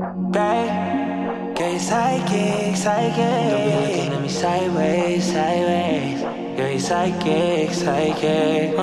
Girl, you psychic, psychic. Don't be looking at me sideways, sideways. Girl, you psychic, psychic.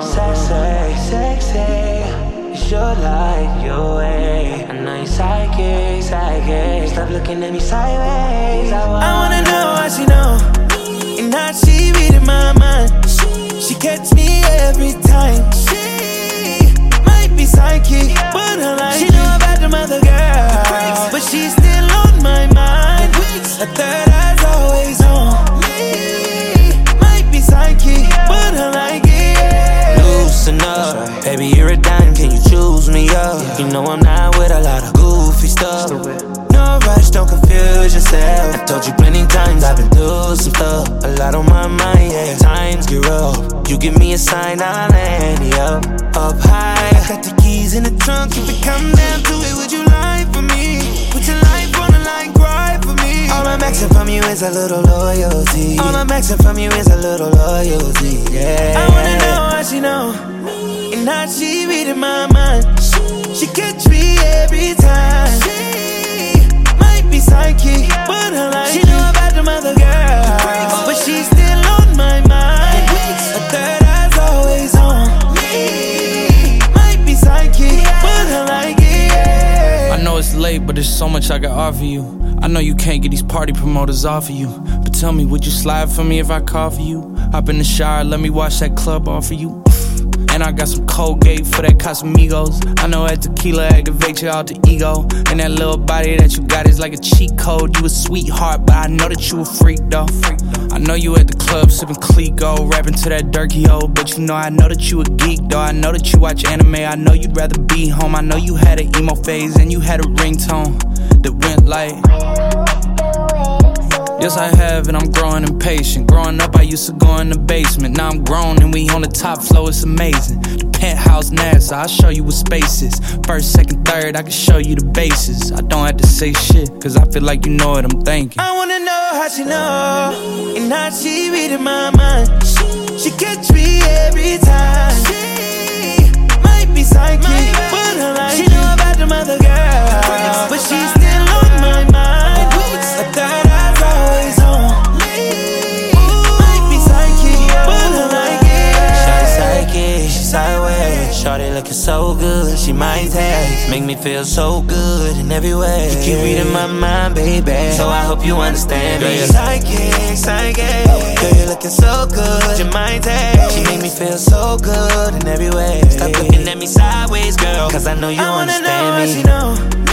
Sexy, sexy. You sure like your way. I know you psychic, psychic. Stop looking at me sideways. I wanna know how she know, and how she reading my mind. She catch me every time. She might be psychic, but I like she know about them other girls, but she's still on my mind. Her third eye's always on me. Might be psychic, but I like it, yeah. Loosen up, baby, you're a dime, can you choose me up? You know I'm not with a lot of goofy stuff. No rush, don't confuse yourself. I told you plenty times I've been through some stuff. A lot on my mind, yeah. Times get rough. You give me a sign, I'll land you up high. I got the keys in the trunk. If it come down to it, would you lie for me? Put your life on the line, cry for me. All I'm asking from you is a little loyalty. All I'm asking from you is a little loyalty, yeah. I wanna know how she know, and how she reading my mind. She catch me every time. She might be psychic, but I like she know about them other girls, but she's still on my mind. Her third eye's always on me. Might be psychic, but I like it, yeah. I know it's late, but there's so much I can offer you. I know you can't get these party promoters off of you, but tell me, would you slide for me if I call for you? Hop in the shower, let me wash that club off of you. And I got some Colgate for that Casamigos. I know that tequila activates your alter ego. And that little body that you got is like a cheat code. You a sweetheart, but I know that you a freak though. I know you at the club sipping Clico, rapping to that Durkee-O. But you know I know that you a geek though. I know that you watch anime. I know you'd rather be home. I know you had an emo phase and you had a ringtone that went like, yes, I have, and I'm growing impatient. Growing up, I used to go in the basement. Now I'm grown, and we on the top floor, it's amazing. The penthouse NASA, I'll show you what space is. First, second, third, I can show you the bases. I don't have to say shit, cause I feel like you know what I'm thinking. I wanna know how she know, and how she reading my mind. She catch me every time. She might be psychic, but I like she know about them other girls, but she's still on my mind. Her third eye's always on me. Might be psychic, but I like it. Shawty psychic, she sideways. Shawty looking so good, she might taste. Make me feel so good in every way. You keep reading my mind, baby, so I hope you understand me. Girl, you're psychic, psychic. Girl, you're looking so good, your mind taste. She make me feel so good in every way. Stop looking at me sideways, girl, cause I know you understand me. I wanna know how she know,